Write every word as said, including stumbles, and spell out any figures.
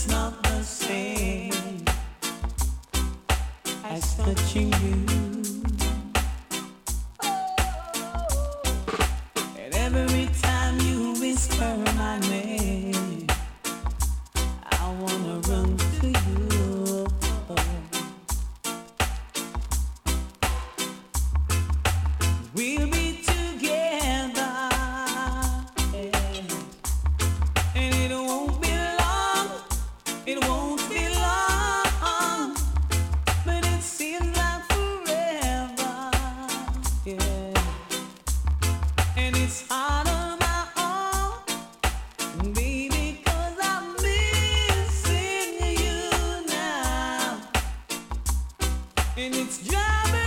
it's not the same as touching you. And every time you whisper my name, I wanna run to you. We'll be together, and it won't be long, it won't be long, but it seems like forever, yeah. And it's hard on my own, baby, 'cause I'm missing you now, and it's driving